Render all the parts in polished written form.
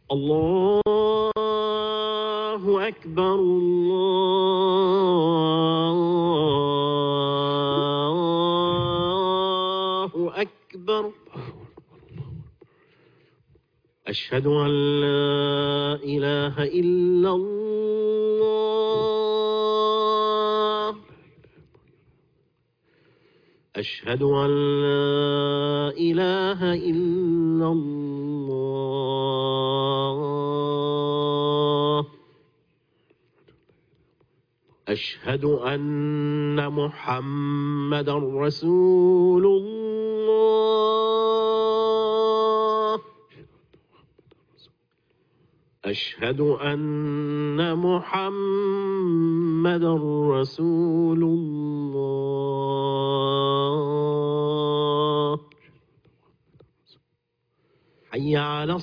الله أكبر الله أكبر. أشهد أن لا إله إلا الله. أشهد أن لا إله إلا الله. أشهد أن محمدا رسول الله. أشهد أن محمدا رسول الله. حي على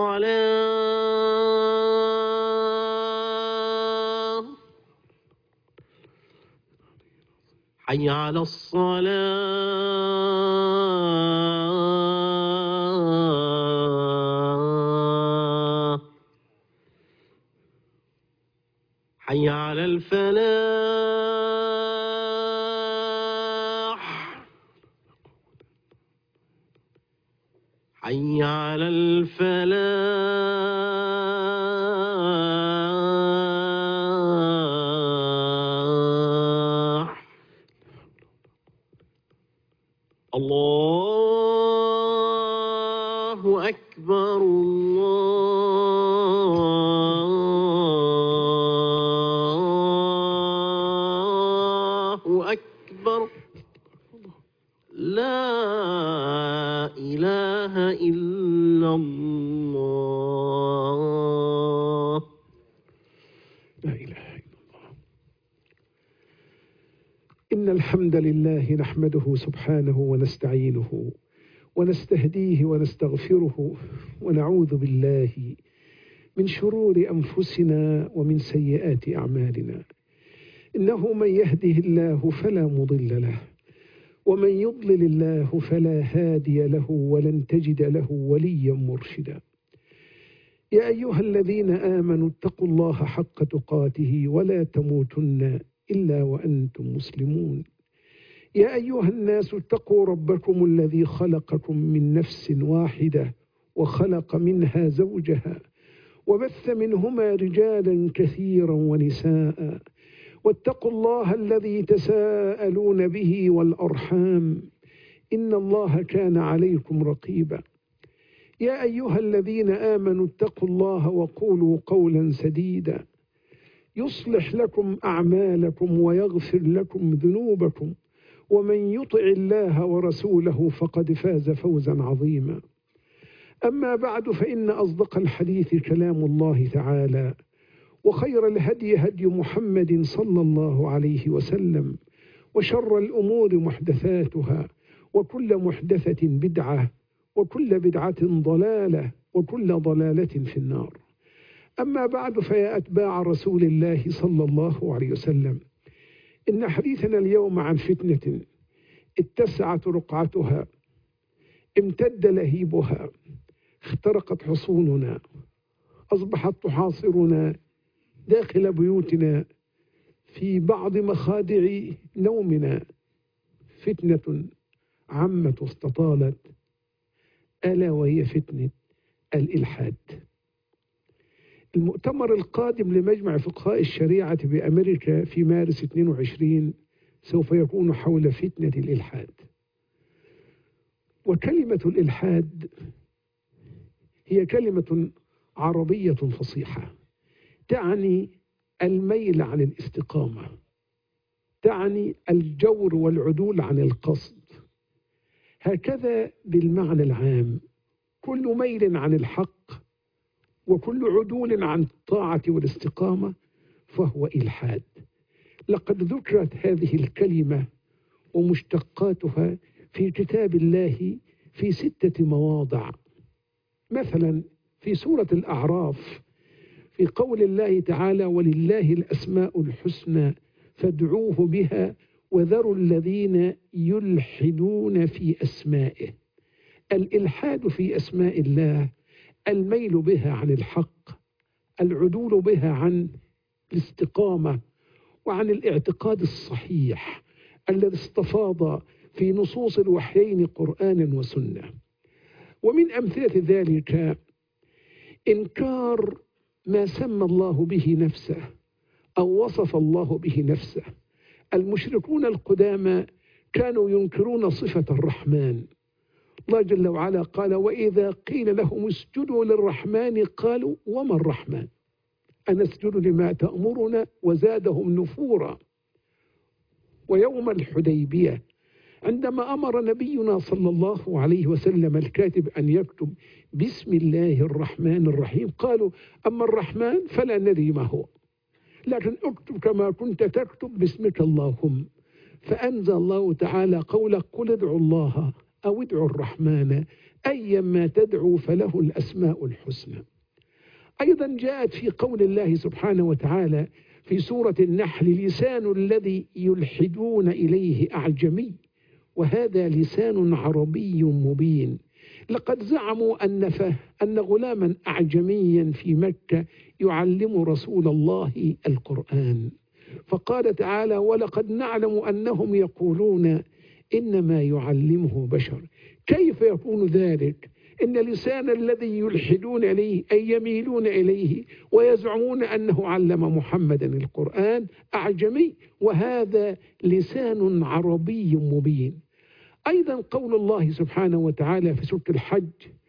الصلاة. حي على الصلاة. حي على الفلاح. حي على الفلاح. الله أكبر الله أكبر. لا إله إلا الله. لا إله إلا الله. إن الحمد لله نحمده سبحانه ونستعينه ونستهديه ونستغفره ونعوذ بالله من شرور أنفسنا ومن سيئات أعمالنا. إنه من يهده الله فلا مضل له ومن يضلل الله فلا هادي له ولن تجد له وليا مرشدا. يا أيها الذين آمنوا اتقوا الله حق تقاته ولا تموتن إلا وأنتم مسلمون. يا أيها الناس اتقوا ربكم الذي خلقكم من نفس واحدة وخلق منها زوجها وبث منهما رجالا كثيرا ونساء واتقوا الله الذي تساءلون به والأرحام إن الله كان عليكم رقيبا. يا أيها الذين آمنوا اتقوا الله وقولوا قولا سديدا يصلح لكم أعمالكم ويغفر لكم ذنوبكم ومن يطع الله ورسوله فقد فاز فوزا عظيما. أما بعد فإن أصدق الحديث كلام الله تعالى وخير الهدي هدي محمد صلى الله عليه وسلم وشر الأمور محدثاتها وكل محدثة بدعة وكل بدعة ضلالة وكل ضلالة في النار. أما بعد فيا أتباع رسول الله صلى الله عليه وسلم، إن حديثنا اليوم عن فتنة اتسعت رقعتها، امتد لهيبها، اخترقت حصوننا، أصبحت تحاصرنا داخل بيوتنا في بعض مخادع نومنا. فتنة عامة استطالت، ألا وهي فتنة الإلحاد. المؤتمر القادم لمجمع فقهاء الشريعة بأمريكا في مارس 22 سوف يكون حول فتنة الإلحاد. وكلمة الإلحاد هي كلمة عربية فصيحة تعني الميل عن الاستقامة، تعني الجور والعدول عن القصد. هكذا بالمعنى العام كل ميل عن الحق وكل عدول عن الطاعة والاستقامة فهو إلحاد. لقد ذكرت هذه الكلمة ومشتقاتها في كتاب الله في 6 مواضع. مثلا في سورة الأعراف في قول الله تعالى: ولله الأسماء الحسنى فادعوه بها وذروا الذين يلحدون في أسمائه. الإلحاد في أسماء الله الميل بها عن الحق، العدول بها عن الاستقامة وعن الاعتقاد الصحيح الذي استفاض في نصوص الوحيين قرآنا وسنة. ومن أمثلة ذلك إنكار ما سمى الله به نفسه أو وصف الله به نفسه. المشركون القدامى كانوا ينكرون صفة الرحمن. الله جل وعلا قال: وإذا قيل لهم اسجدوا للرحمن قالوا وما الرحمن أنسجد لما تأمرنا وزادهم نفورا. ويوم الحديبية عندما أمر نبينا صلى الله عليه وسلم الكاتب أن يكتب بسم الله الرحمن الرحيم قالوا: أما الرحمن فلا ندري ما هو، لكن اكتب كما كنت تكتب باسمك اللهم. فأنزل الله تعالى قوله: قل ادعوا الله أو ادعوا الرحمن أيما تدعوا فله الأسماء الحسنى. أيضا جاءت في قول الله سبحانه وتعالى في سورة النحل: لسان الذي يلحدون إليه أعجمي وهذا لسان عربي مبين. لقد زعموا أن غلاما أعجميا في مكة يعلم رسول الله القرآن، فقال تعالى: ولقد نعلم أنهم يقولون إنما يعلمه بشر. كيف يكون ذلك؟ إن لسان الذي يلحدون إليه أي يميلون إليه ويزعمون أنه علم محمدا القرآن أعجمي وهذا لسان عربي مبين. أيضا قول الله سبحانه وتعالى في سورة الحج،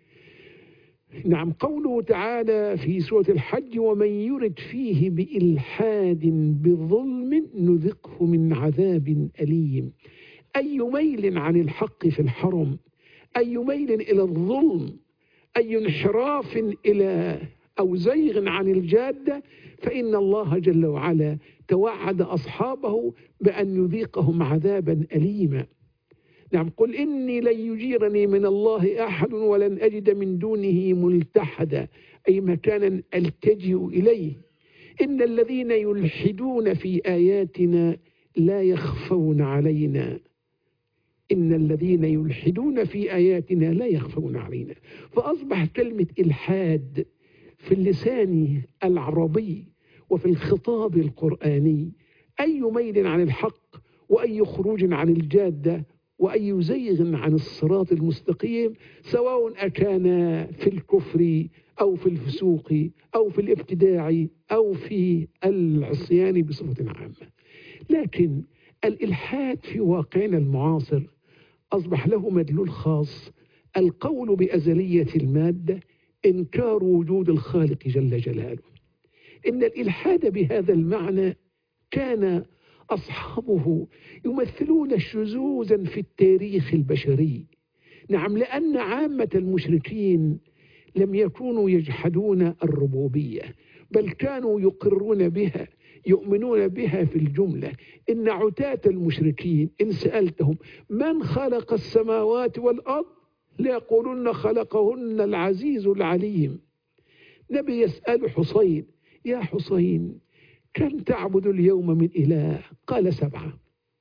قوله تعالى في سورة الحج: ومن يرد فيه بإلحاد بظلم نذقه من عذاب أليم. أي ميل عن الحق في الحرم، أي ميل إلى الظلم، أي انحراف إلى أو زيغ عن الجادة، فإن الله جل وعلا توعد أصحابه بأن يذيقهم عذابا أليما. قل إني لن يجيرني من الله أحد ولن أجد من دونه ملتحدا، أي مكانا ألتجئ إليه. إن الذين يلحدون في آياتنا لا يخفون علينا، إن الذين يلحدون في آياتنا لا يخفون علينا. فأصبح كلمة إلحاد في اللسان العربي وفي الخطاب القرآني أي ميل عن الحق وأي خروج عن الجادة وأي زيغ عن الصراط المستقيم، سواء أكان في الكفر أو في الفسوق أو في الابتداع أو في العصيان بصفة عامة. لكن الإلحاد في واقعنا المعاصر أصبح له مدلول خاص: القول بأزلية المادة، إنكار وجود الخالق جل جلاله. إن الإلحاد بهذا المعنى كان أصحابه يمثلون شذوذا في التاريخ البشري. لأن عامة المشركين لم يكونوا يجحدون الربوبية، بل كانوا يقرون بها، يؤمنون بها في الجملة. إن عتاة المشركين إن سألتهم من خلق السماوات والأرض ليقولن خلقهن العزيز العليم. نبي يسأل حسين: يا حسين كم تعبد اليوم من إله؟ قال 7،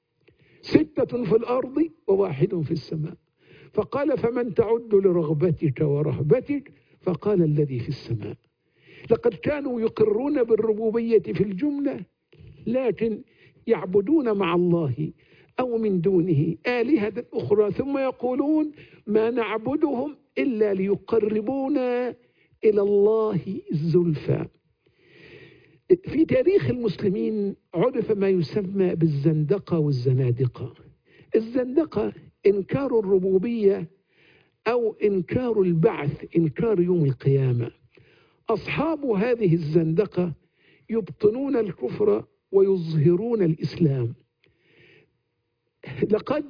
6 في الأرض و1 في السماء. فقال: فمن تعد لرغبتك ورهبتك؟ فقال: الذي في السماء. لقد كانوا يقرون بالربوبية في الجملة، لكن يعبدون مع الله أو من دونه آلهة أخرى، ثم يقولون: ما نعبدهم إلا ليقربونا إلى الله زلفى. في تاريخ المسلمين عرف ما يسمى بالزندقة والزنادقة. الزندقة إنكار الربوبية أو إنكار البعث، إنكار يوم القيامة. أصحاب هذه الزندقة يبطنون الكفر ويظهرون الإسلام. لقد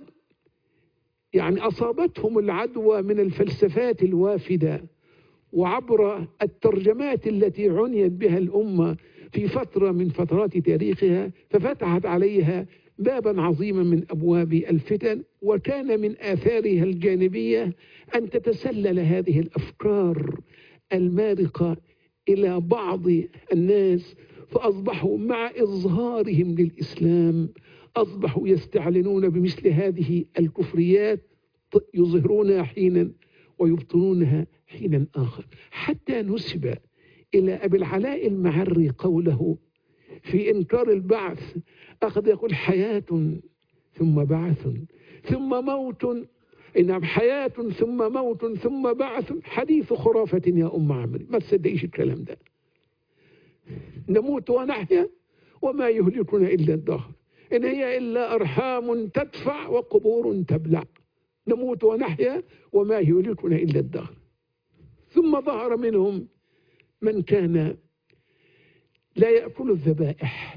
أصابتهم العدوى من الفلسفات الوافدة وعبر الترجمات التي عنيت بها الأمة في فترة من فترات تاريخها، ففتحت عليها بابا عظيما من أبواب الفتن. وكان من آثارها الجانبية أن تتسلل هذه الأفكار المارقة إلى بعض الناس، فأصبحوا مع إظهارهم للإسلام أصبحوا يستعلنون بمثل هذه الكفريات، يظهرونها حينا ويبطنونها حينا آخر، حتى نسب إلى أبي العلاء المعري قوله في إنكار البعث، أخذ يقول حياة ثم بعث ثم موت، إنها حياة ثم موت ثم بعث، حديث خرافة يا أم عمرو، ما تصدقيش الكلام ده. نموت ونحيا وما يهلكنا إلا الدهر، إن هي إلا أرحام تدفع وقبور تبلع، نموت ونحيا وما يهلكنا إلا الدهر. ثم ظهر منهم من كان لا يأكل الذبائح،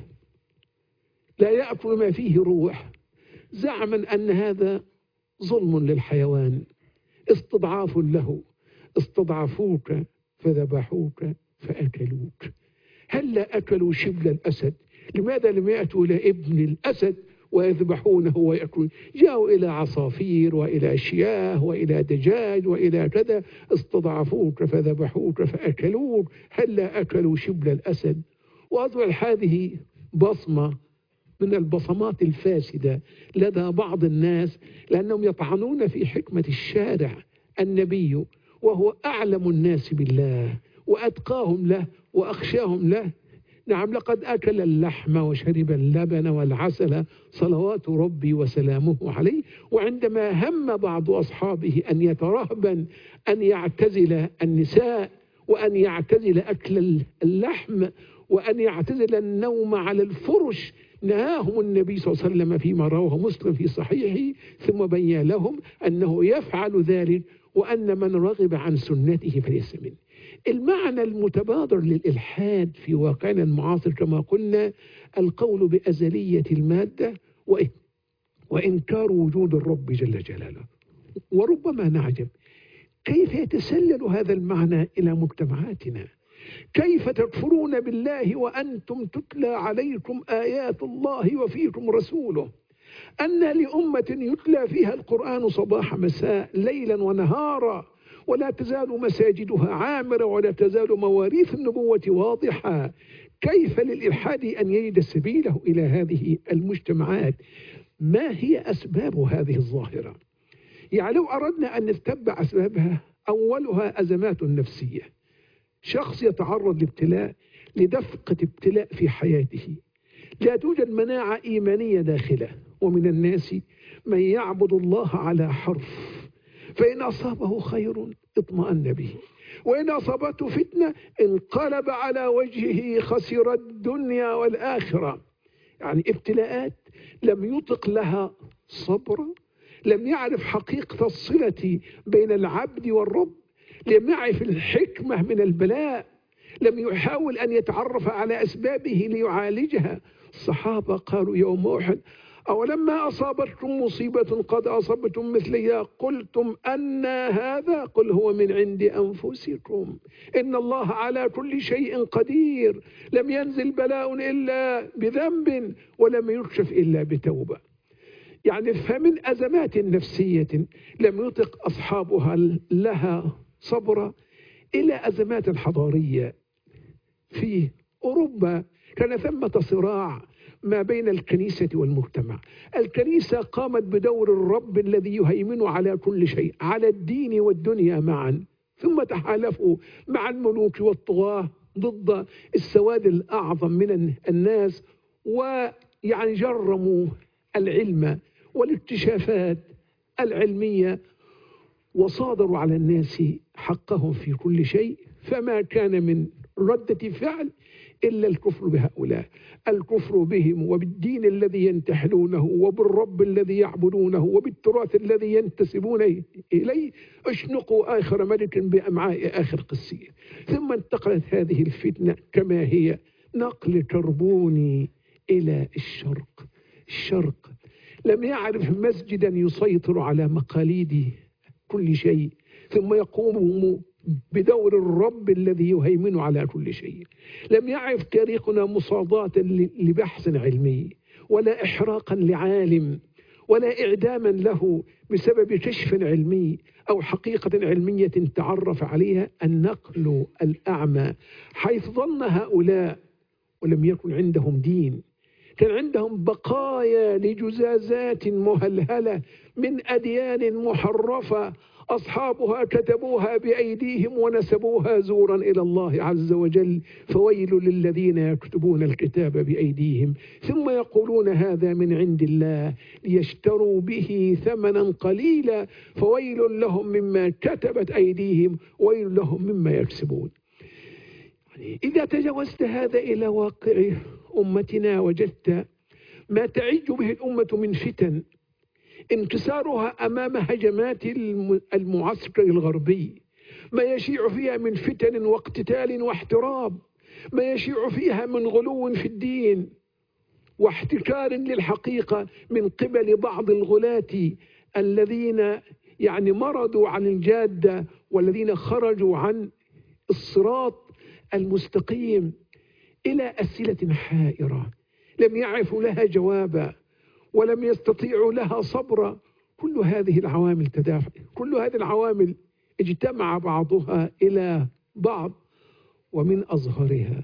لا يأكل ما فيه روح، زعما أن هذا ظلم للحيوان، استضعاف له، استضعفوك فذبحوك فأكلوك. هلا أكلوا شبل الأسد، لماذا لم يأتوا إلى ابن الأسد ويذبحونه ويأكلون؟ جاءوا إلى عصافير وإلى شياه وإلى دجاج وإلى كذا، استضعفوك فذبحوك فأكلوك، هلا أكلوا شبل الأسد. وأظهر هذه بصمة من البصمات الفاسدة لدى بعض الناس، لأنهم يطعنون في حكمة الشارع. النبي وهو أعلم الناس بالله وأتقاهم له وأخشاهم له، نعم لقد أكل اللحم وشرب اللبن والعسل صلوات ربي وسلامه عليه. وعندما هم بعض أصحابه أن يترهبن أن يعتزل النساء وأن يعتزل أكل اللحم وأن يعتزل النوم على الفرش، نهاهم النبي صلى الله عليه وسلم فيما رواه مسلم في صحيحه، ثم بين لهم أنه يفعل ذلك وأن من رغب عن سنته فليس منه. المعنى المتبادر للإلحاد في واقعنا المعاصر كما قلنا القول بأزلية المادة وإنكار وجود الرب جل جلاله. وربما نعجب كيف يتسلل هذا المعنى إلى مجتمعاتنا، كيف تكفرون بالله وأنتم تتلى عليكم آيات الله وفيكم رسوله؟ أن لأمة يتلى فيها القرآن صباح مساء ليلا ونهارا ولا تزال مساجدها عامرة ولا تزال مواريث النبوة واضحة، كيف للإلحاد أن يجد سبيله إلى هذه المجتمعات؟ ما هي أسباب هذه الظاهرة؟ يعني لو أردنا أن نتبع أسبابها، أولها أزمات نفسية، شخص يتعرض لابتلاء، لدفقة ابتلاء في حياته، لا توجد مناعة إيمانية داخله. ومن الناس من يعبد الله على حرف، فإن أصابه خير اطمأن به وإن أصابته فتنة انقلب على وجهه خسر الدنيا والآخرة. يعني ابتلاءات لم يطق لها صبر، لم يعرف حقيقة الصلة بين العبد والرب، لم يعرف الحكمة من البلاء، لم يحاول أن يتعرف على أسبابه ليعالجها. الصحابة قالوا يوم أحد أولما أصابتكم مصيبة قد أصبتم مثلها قلتم أن هذا؟ قل هو من عند أنفسكم إن الله على كل شيء قدير، لم ينزل بلاء إلا بذنب ولم يكشف إلا بتوبة. يعني فمن أزمات نفسية لم يطق أصحابها لها صبرا إلى أزمات حضارية. في أوروبا كان ثمة صراع ما بين الكنيسة والمجتمع. الكنيسة قامت بدور الرب الذي يهيمن على كل شيء، على الدين والدنيا معا، ثم تحالفوا مع الملوك والطغاة ضد السواد الأعظم من الناس، ويعني جرموا العلم والاكتشافات العلمية وصادروا على الناس حقهم في كل شيء. فما كان من ردة فعل إلا الكفر بهؤلاء، الكفر بهم وبالدين الذي ينتحلونه وبالرب الذي يعبدونه وبالتراث الذي ينتسبون إليه. اشنقوا آخر ملك بأمعاء آخر قسير. ثم انتقلت هذه الفتنة كما هي نقل كربوني إلى الشرق. الشرق لم يعرف مسجدا يسيطر على مقاليد كل شيء، ثم يقوم بدور الرب الذي يهيمن على كل شيء. لم يعرف تاريخنا مصاداة لبحث علمي ولا إحراقا لعالم ولا إعداما له بسبب كشف علمي أو حقيقة علمية تعرف عليها. النقل الأعمى حيث ظن هؤلاء ولم يكن عندهم دين، كان عندهم بقايا لجزازات مهلهلة من أديان محرفة أصحابها كتبوها بأيديهم ونسبوها زورا إلى الله عز وجل، فويل للذين يكتبون الكتاب بأيديهم ثم يقولون هذا من عند الله ليشتروا به ثمنا قليلا فويل لهم مما كتبت أيديهم وويل لهم مما يكسبون. إذا تجاوزت هذا إلى واقع أمتنا وجدت ما تعج به الأمة من فتن، انكسارها أمام هجمات المعسكر الغربي، ما يشيع فيها من فتن واقتتال واحتراب، ما يشيع فيها من غلو في الدين واحتكار للحقيقة من قبل بعض الغلاة الذين مرضوا عن الجادة والذين خرجوا عن الصراط المستقيم إلى أسئلة حائرة لم يعرفوا لها جوابا ولم يستطيعوا لها صبرا. كل هذه العوامل تدافع، كل هذه العوامل اجتمع بعضها إلى بعض، ومن أظهرها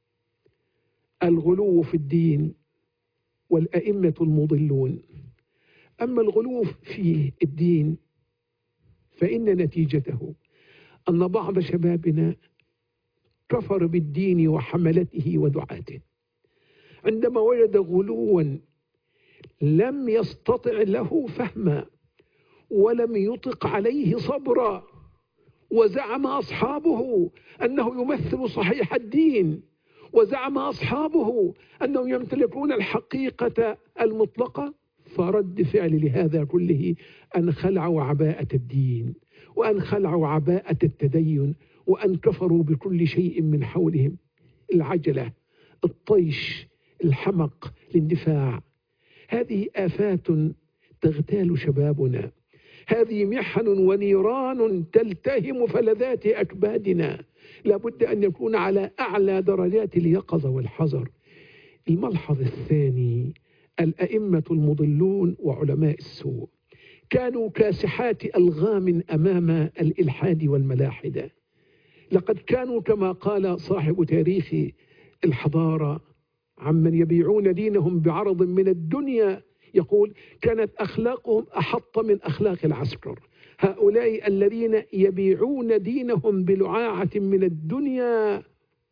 الغلو في الدين والأئمة المضلون. أما الغلو في الدين فإن نتيجته أن بعض شبابنا كفر بالدين وحملته ودعاته عندما وجد غلوا لم يستطع له فهما ولم يطق عليه صبرا، وزعم أصحابه أنه يمثل صحيح الدين، وزعم أصحابه أنهم يمتلكون الحقيقة المطلقة، فرد فعل لهذا كله أن خلعوا عباءة الدين وأن خلعوا عباءة التدين وأن كفروا بكل شيء من حولهم. العجلة، الطيش، الحمق، الاندفاع، هذه آفات تغتال شبابنا، هذه محن ونيران تلتهم فلذات أكبادنا، لابد أن يكون على أعلى درجات اليقظة والحذر. الملحظ الثاني الأئمة المضلون وعلماء السوء كانوا كاسحات ألغام أمام الإلحاد والملاحدة. لقد كانوا كما قال صاحب تاريخ الحضارة عمن يبيعون دينهم بعرض من الدنيا، يقول كانت أخلاقهم أحط من أخلاق العسكر. هؤلاء الذين يبيعون دينهم بلعاعة من الدنيا،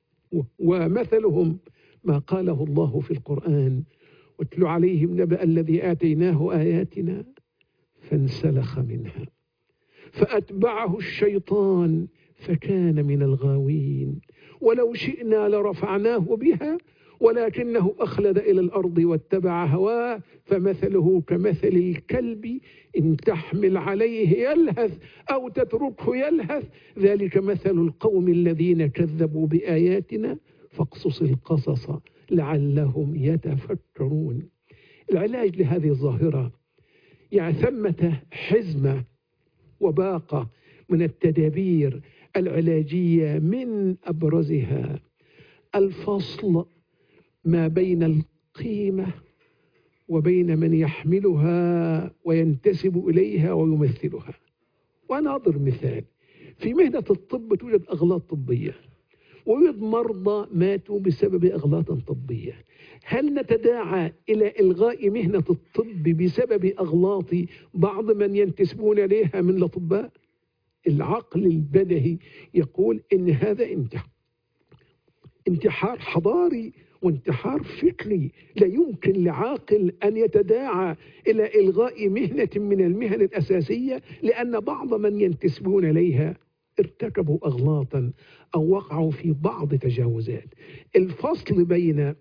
ومثلهم ما قاله الله في القرآن: واتل عليهم نبأ الذي آتيناه آياتنا فانسلخ منها فأتبعه الشيطان فكان من الغاوين ولو شئنا لرفعناه بها ولكنه أخلد إلى الأرض واتبع هواه فمثله كمثل الكلب إن تحمل عليه يلهث أو تتركه يلهث ذلك مثل القوم الذين كذبوا بآياتنا فاقصص القصص لعلهم يتفكرون. العلاج لهذه الظاهرة ثمة حزمة وباقة من التدابير العلاجية، من أبرزها الفصل ما بين القيمة وبين من يحملها وينتسب إليها ويمثلها. وأنا أضرب مثال: في مهنة الطب توجد أغلاط طبية ويوجد مرضى ماتوا بسبب أغلاط طبية. هل نتداعى إلى إلغاء مهنة الطب بسبب أغلاط بعض من ينتسبون إليها من الأطباء؟ العقل البدهي يقول إن هذا انتحار حضاري وانتحار فكري. لا يمكن لعاقل أن يتداعى إلى إلغاء مهنة من المهن الأساسية لأن بعض من ينتسبون إليها ارتكبوا أغلاطا أو وقعوا في بعض تجاوزات. الفصل بين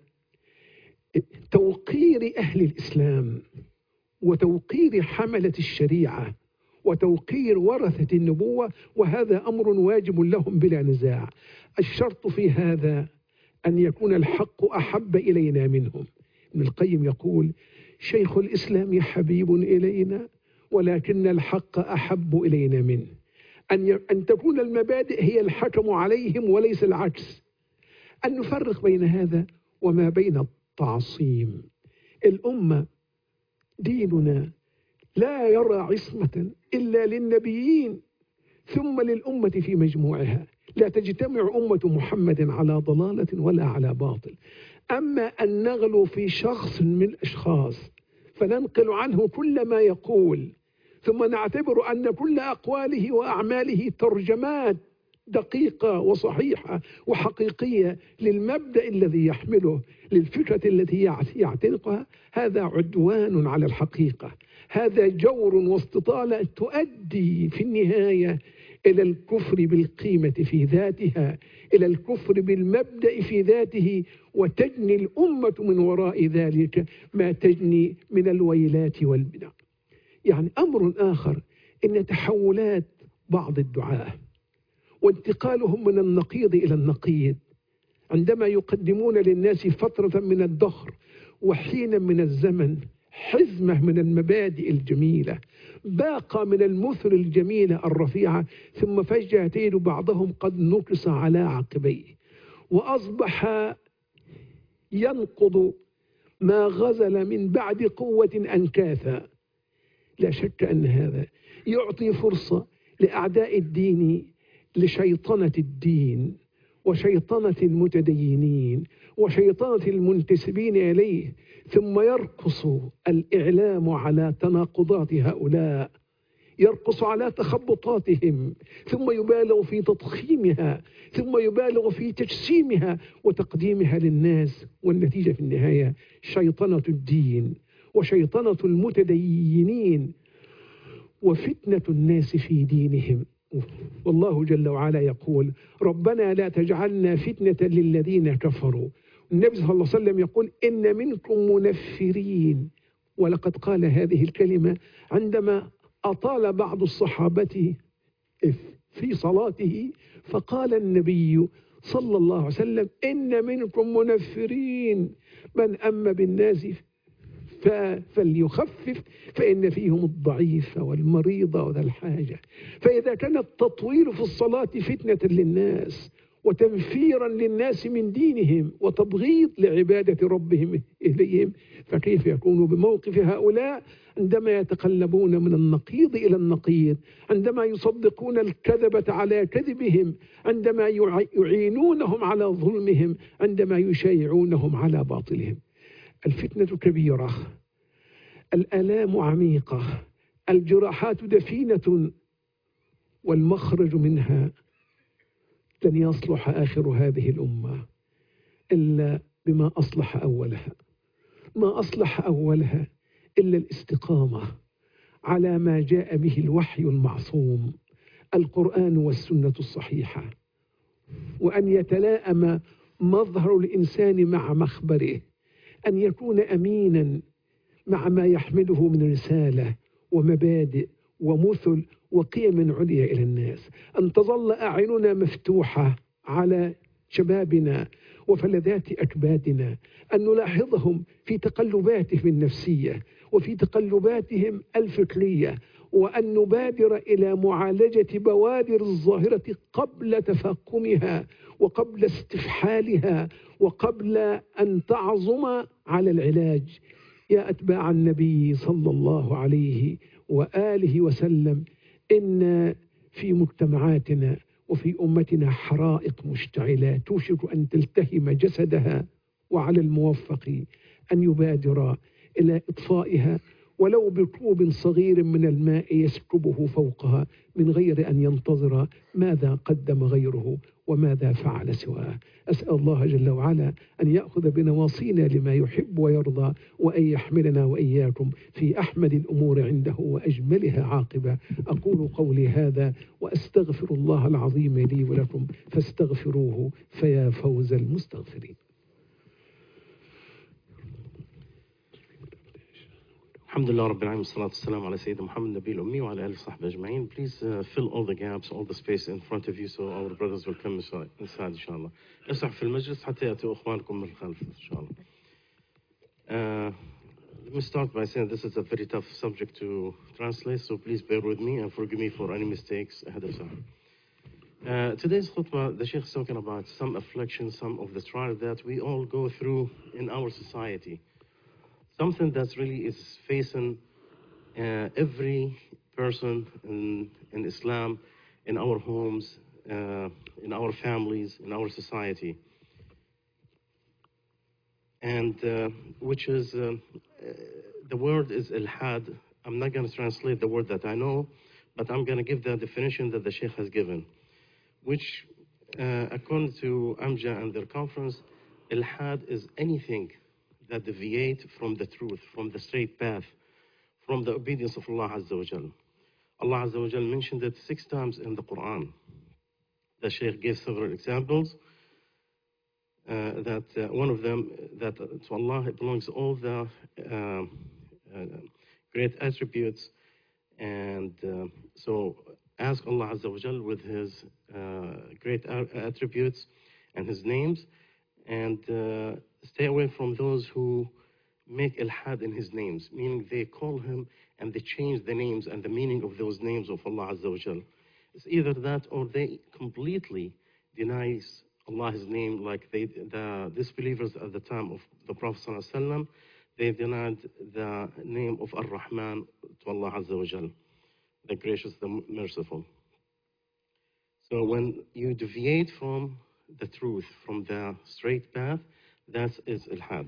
توقير أهل الإسلام وتوقير حملة الشريعة وتوقير ورثة النبوة، وهذا أمر واجب لهم بلا نزاع. الشرط في هذا أن يكون الحق أحب إلينا منهم. ابن القيم يقول: شيخ الإسلام حبيب إلينا ولكن الحق أحب إلينا منه. أن تكون المبادئ هي الحكم عليهم وليس العكس. أن نفرق بين هذا وما بين التعصيم. الأمة ديننا لا يرى عصمة إلا للنبيين ثم للأمة في مجموعها. لا تجتمع أمة محمد على ضلالة ولا على باطل. أما أن نغلو في شخص من الأشخاص فننقل عنه كل ما يقول ثم نعتبر أن كل أقواله وأعماله ترجمات دقيقة وصحيحة وحقيقية للمبدأ الذي يحمله، للفكرة التي يعتنقها، هذا عدوان على الحقيقة، هذا جور واستطالة تؤدي في النهاية إلى الكفر بالقيمة في ذاتها، إلى الكفر بالمبدأ في ذاته، وتجني الأمة من وراء ذلك ما تجني من الويلات والبدع. يعني أمر آخر إن تحولات بعض الدعاة وانتقالهم من النقيض إلى النقيض، عندما يقدمون للناس فترة من الدهر وحينا من الزمن حزمة من المبادئ الجميلة، باقة من المثل الجميلة الرفيعة، ثم فجأة تجد بعضهم قد نكص على عقبيه وأصبح ينقض ما غزل من بعد قوة أنكاثا. لا شك أن هذا يعطي فرصة لأعداء الدين لشيطنة الدين وشيطنة المتدينين وشيطنة المنتسبين إليه، ثم يرقص الإعلام على تناقضات هؤلاء، يرقص على تخبطاتهم، ثم يبالغ في تضخيمها، ثم يبالغ في تجسيمها وتقديمها للناس، والنتيجة في النهاية شيطنة الدين وشيطنة المتدينين وفتنة الناس في دينهم. والله جل وعلا يقول: ربنا لا تجعلنا فتنة للذين كفروا. النبي صلى الله عليه وسلم يقول: إن منكم منفرين. ولقد قال هذه الكلمة عندما أطال بعض الصحابة في صلاته، فقال النبي صلى الله عليه وسلم: إن منكم منفرين، من أما بالناس فليخفف فإن فيهم الضعيف والمريض وذا الحاجة. فإذا كان التطويل في الصلاة فتنة للناس وتنفيرا للناس من دينهم وتبغيض لعبادة ربهم إليهم، فكيف يكون بموقف هؤلاء عندما يتقلبون من النقيض إلى النقيض، عندما يصدقون الكذبة على كذبهم، عندما يعينونهم على ظلمهم، عندما يشايعونهم على باطلهم. الفتنة كبيرة، الآلام عميقة، الجراحات دفينة، والمخرج منها لن يصلح آخر هذه الأمة إلا بما أصلح أولها. ما أصلح أولها إلا الاستقامة على ما جاء به الوحي المعصوم، القرآن والسنة الصحيحة، وأن يتلائم مظهر الإنسان مع مخبره، أن يكون أمينا مع ما يحمله من رسالة ومبادئ ومثل وقيم عليا إلى الناس، أن تظل أعيننا مفتوحة على شبابنا وفلذات أكبادنا، أن نلاحظهم في تقلباتهم النفسية وفي تقلباتهم الفكرية، وأن نبادر إلى معالجة بوادر الظاهرة قبل تفاقمها وقبل استفحالها وقبل أن تعظم على العلاج. يا أتباع النبي صلى الله عليه وآله وسلم، إن في مجتمعاتنا وفي أمتنا حرائق مشتعلة توشك أن تلتهم جسدها، وعلى الموفق أن يبادر إلى إطفائها ولو بكوب صغير من الماء يسكبه فوقها من غير أن ينتظر ماذا قدم غيره وماذا فعل سواه. أسأل الله جل وعلا أن يأخذ بنواصينا لما يحب ويرضى، وأن يحملنا وإياكم في أحمد الأمور عنده وأجملها عاقبة. أقول قولي هذا وأستغفر الله العظيم لي ولكم فاستغفروه فيا فوز المستغفرين. الحمد لله رب العالمين والصلاة والسلام على سيدنا محمد النبي الأمي وعلى آله وصحبه أجمعين. Please fill all the gaps, all the space in front of you so our brothers will come inside إن شاء الله. اسعوا في المجلس حتى يأتوا إخوانكم من الخلف إن شاء الله. Let me start by saying this is a very tough subject to translate, so please bear with me and forgive me for any mistakes ahead of time. Today's khutbah, the Sheikh is talking about some afflictions, some of the trials that we all go through in our society. Something that really is facing every person in Islam, in our homes, in our families, in our society. And which is, the word is ilhad, I'm not going to translate the word that I know, but I'm going to give the definition that the Sheikh has given, which, according to Amja and their conference, Ilhad is anything that deviate from the truth, from the straight path, from the obedience of Allah Azza wa Jal. Allah Azza wa Jal mentioned it 6 times in the Quran. The Shaykh gave several examples. One of them, that to Allah belongs all the great attributes. And so ask Allah Azza wa Jal with His great attributes and His names, and stay away from those who make ilhad in His names, meaning they call Him and they change the names and the meaning of those names of Allah Azza wa Jal. It's either that or they completely denies Allah His name, like the disbelievers at the time of the Prophet ﷺ, they denied the name of Ar-Rahman to Allah Azza wa Jal, the gracious, the merciful. So when you deviate from the truth, from the straight path, that is ilhad.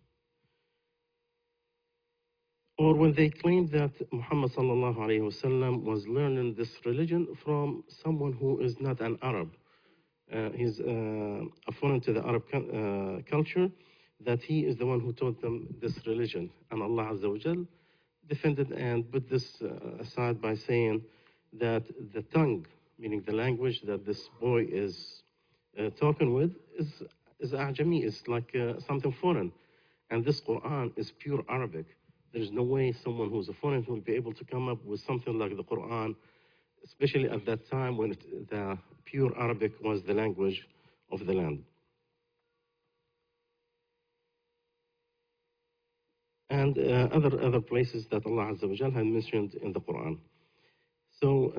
Or when they claim that Muhammad sallallahu alayhi wasallam was learning this religion from someone who is not an Arab. He's a foreign to the Arab culture, that he is the one who taught them this religion. And Allah Azza wa Jal defended and put this aside by saying that the tongue, meaning the language that this boy is talking with, is Ajami, is like something foreign. And this Quran is pure Arabic. There's no way someone who's a foreign will be able to come up with something like the Quran, especially at that time when the pure Arabic was the language of the land. And other places that Allah Azza wa Jal had mentioned in the Quran. So,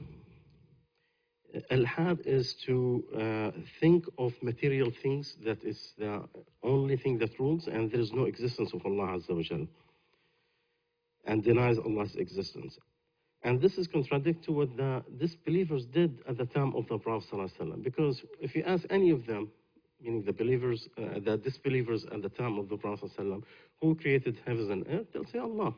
Al-Had is to think of material things that is the only thing that rules, and there is no existence of Allah Azza wa Jal, and denies Allah's existence. And this is contradictory to what the disbelievers did at the time of the Prophet ﷺ. Because if you ask any of them, meaning the believers, the disbelievers at the time of the Prophet ﷺ, who created heavens and earth, they'll say Allah.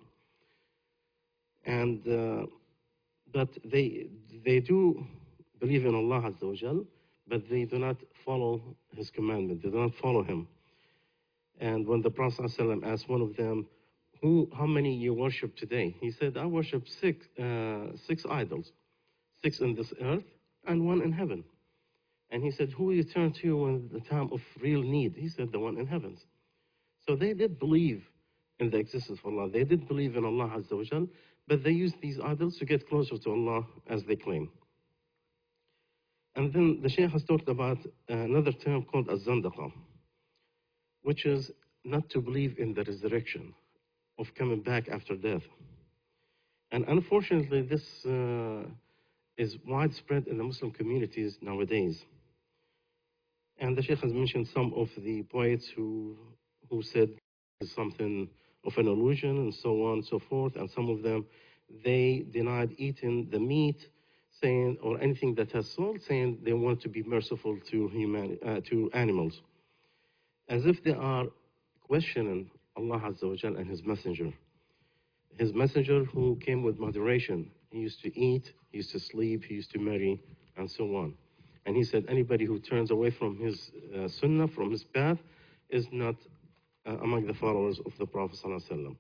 And but they do believe in Allah Azza wa Jal, but they do not follow His commandment. They do not follow Him. And when the Prophet ﷺ asked one of them, how many you worship today? He said, I worship six idols, 6 in this earth and 1 in heaven. And he said, who will you turn to when the time of real need? He said, the one in heavens. So they did believe in the existence of Allah. They did believe in Allah Azza wa Jal, but they used these idols to get closer to Allah, as they claim. And then the Shaykh has talked about another term called az-zandaqa, which is not to believe in the resurrection, of coming back after death. And unfortunately, this is widespread in the Muslim communities nowadays. And the Shaykh has mentioned some of the poets who said it's something of an illusion and so on and so forth. And some of them, they denied eating the meat, saying, or anything that has soul, saying they want to be merciful to animals, as if they are questioning Allah Azza wa Jal and His Messenger. His Messenger who came with moderation. He used to eat, he used to sleep, he used to marry, and so on. And he said anybody who turns away from his sunnah, from his path, is not among the followers of the Prophet ﷺ.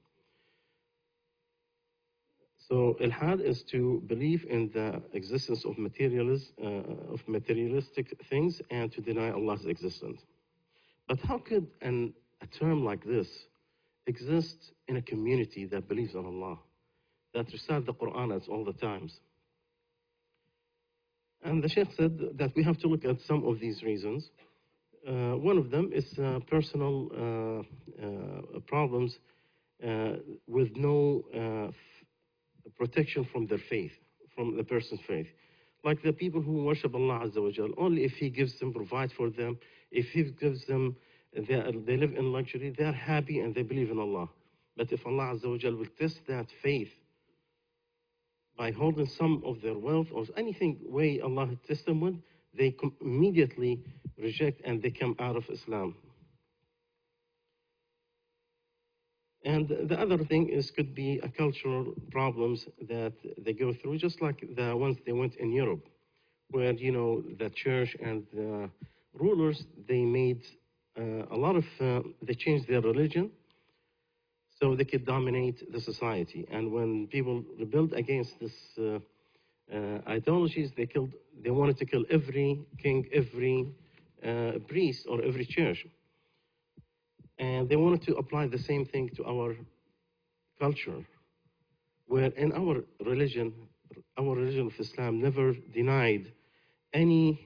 So Ilhad is to believe in the existence of materialistic things and to deny Allah's existence. But how could a term like this exist in a community that believes in Allah, that recite the Quran at all the times? And the Shaykh said that we have to look at some of these reasons. One of them is personal problems with no protection from their faith, from the person's faith. Like the people who worship Allah Azza wa Jal, only if He gives them, provide for them, if He gives them, they live in luxury, they're happy and they believe in Allah. But if Allah Azza wa Jal will test that faith by holding some of their wealth or anything way Allah tests them with, they immediately reject and they come out of Islam. And the other thing is could be a cultural problems that they go through, just like the ones they went in Europe, where the church and the rulers they made a lot of they changed their religion so they could dominate the society. And when people rebelled against this ideologies, they wanted to kill every king, every priest, or every church. And they wanted to apply the same thing to our culture, where in our religion of Islam never denied any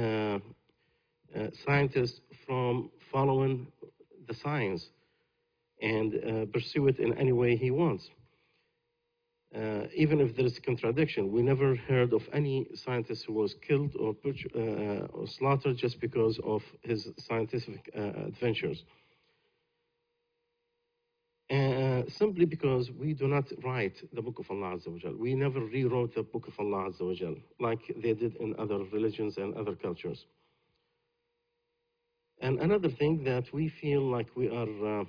scientist from following the science and pursue it in any way he wants. Even if there is a contradiction, we never heard of any scientist who was killed or slaughtered just because of his scientific adventures. Simply because we do not write the Book of Allah Azza wa Jal. We never rewrote the Book of Allah Azza wa Jal like they did in other religions and other cultures. And another thing that we feel like we are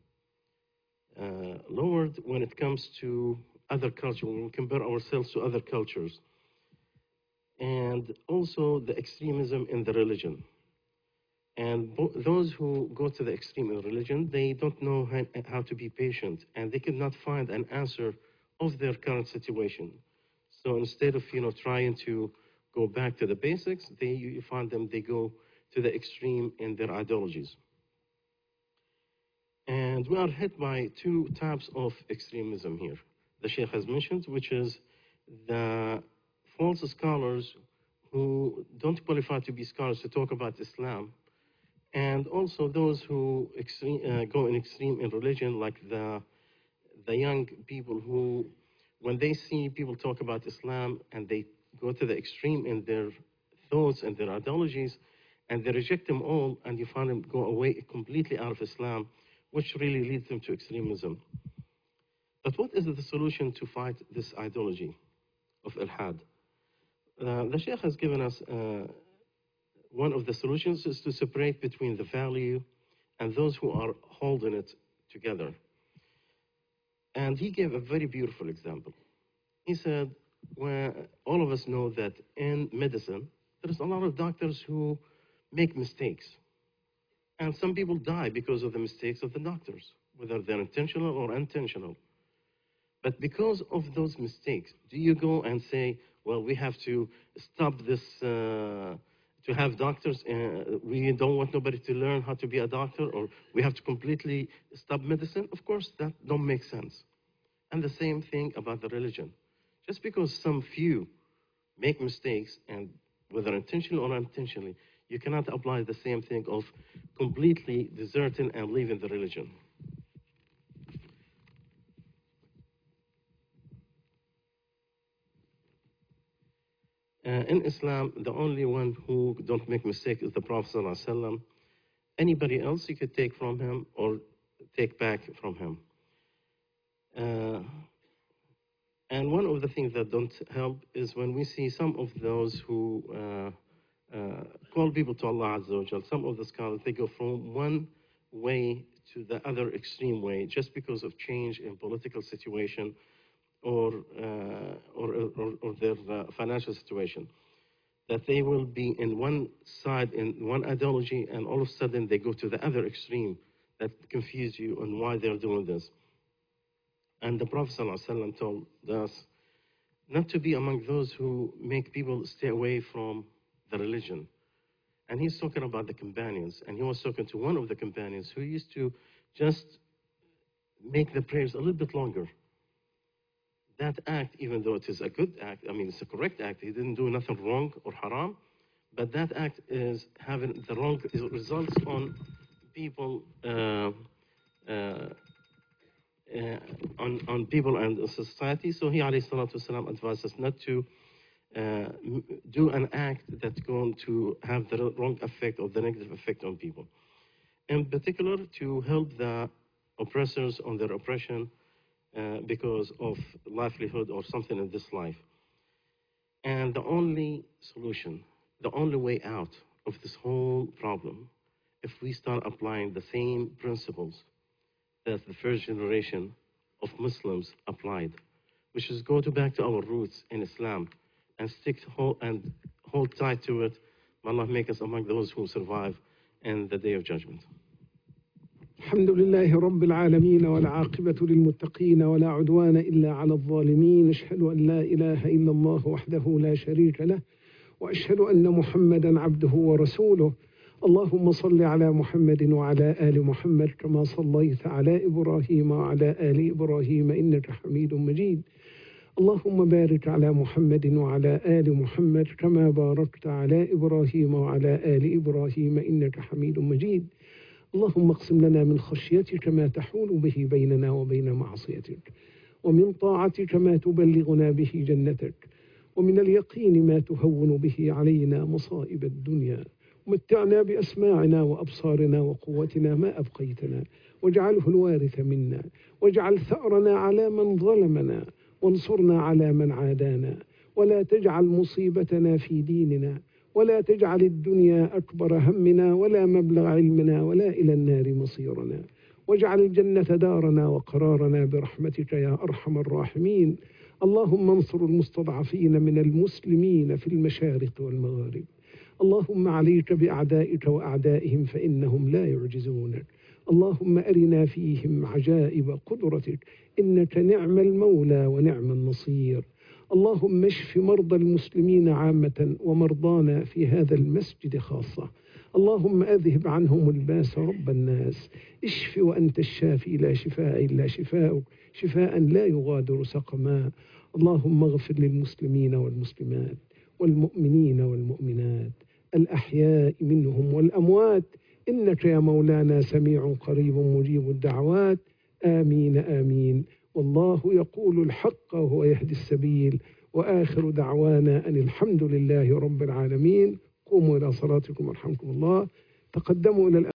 lowered when it comes to other cultures, when we compare ourselves to other cultures. And also the extremism in the religion. And those who go to the extreme in religion, they don't know how to be patient, and they cannot find an answer of their current situation. So instead of trying to go back to the basics, you find they go to the extreme in their ideologies. And we are hit by two types of extremism here. The Sheikh has mentioned, which is the false scholars who don't qualify to be scholars to talk about Islam, and also those who go in extreme in religion, like the young people who, when they see people talk about Islam and they go to the extreme in their thoughts and their ideologies, and they reject them all, and you find them go away completely out of Islam, which really leads them to extremism. But what is the solution to fight this ideology of Ilhad? The Sheikh has given us one of the solutions is to separate between the value and those who are holding it together. And he gave a very beautiful example. He said, well, all of us know that in medicine, there's a lot of doctors who make mistakes. And some people die because of the mistakes of the doctors, whether they're intentional or unintentional. But because of those mistakes, do you go and say, well, we have to stop this, to have doctors, we don't want nobody to learn how to be a doctor, or we have to completely stop medicine? Of course, that don't make sense. And the same thing about the religion. Just because some few make mistakes, and whether intentionally or unintentionally, you cannot apply the same thing of completely deserting and leaving the religion. In Islam, the only one who don't make mistake is the Prophet ﷺ. Anybody else you could take from him or take back from him. And one of the things that don't help is when we see some of those who call people to Allah Azza wa Jal, some of the scholars, they go from one way to the other extreme way just because of change in political situation or their financial situation. That they will be in one side, in one ideology, and all of a sudden they go to the other extreme that confuse you on why they're doing this. And the Prophet ﷺ told us not to be among those who make people stay away from the religion. And he's talking about the companions. And he was talking to one of the companions who used to just make the prayers a little bit longer. That act, even though it is a good act, I mean, it's a correct act, he didn't do nothing wrong or haram, but that act is having the wrong results on people, on people and society. So he, alayhi salatu wasalam, advised us not to do an act that's going to have the wrong effect or the negative effect on people. In particular, to help the oppressors on their oppression, because of livelihood or something in this life. And the only solution, the only way out of this whole problem, if we start applying the same principles that the first generation of Muslims applied, which is go back to our roots in Islam and hold tight to it. May Allah make us among those who survive in the day of judgment. الحمد لله رب العالمين والعاقبة للمتقين ولا عدوان إلا على الظالمين. أشهد أن لا إله إلا الله وحده لا شريك له وأشهد أن محمدا عبده ورسوله. اللهم صل على محمد وعلى آل محمد كما صليت على إبراهيم وعلى آل إبراهيم إنك حميد مجيد. اللهم بارك على محمد وعلى آل محمد كما باركت على إبراهيم وعلى آل إبراهيم إنك حميد مجيد. اللهم اقسم لنا من خشيتك ما تحول به بيننا وبين معصيتك، ومن طاعتك ما تبلغنا به جنتك، ومن اليقين ما تهون به علينا مصائب الدنيا. متعنا بأسماعنا وأبصارنا وقوتنا ما أبقيتنا، واجعله الوارث منا، واجعل ثأرنا على من ظلمنا، وانصرنا على من عادانا، ولا تجعل مصيبتنا في ديننا، ولا تجعل الدنيا أكبر همنا ولا مبلغ علمنا ولا إلى النار مصيرنا، واجعل الجنة دارنا وقرارنا برحمتك يا أرحم الراحمين. اللهم انصر المستضعفين من المسلمين في المشارق والمغارب. اللهم عليك بأعدائك وأعدائهم فإنهم لا يعجزونك. اللهم أرنا فيهم عجائب قدرتك، إنك نعم المولى ونعم النصير. اللهم اشف مرضى المسلمين عامة ومرضانا في هذا المسجد خاصة. اللهم أذهب عنهم الباس رب الناس. اشف وأنت الشافي لا شفاء إلا شفاؤك، شفاء لا يغادر سقما. اللهم اغفر للمسلمين والمسلمات والمؤمنين والمؤمنات الأحياء منهم والأموات، إنك يا مولانا سميع قريب مجيب الدعوات. آمين آمين. والله يقول الحق وهو يهدي السبيل، وآخر دعوانا أن الحمد لله رب العالمين. قوموا إلى صلاتكم ورحمكم الله. تقدموا إلى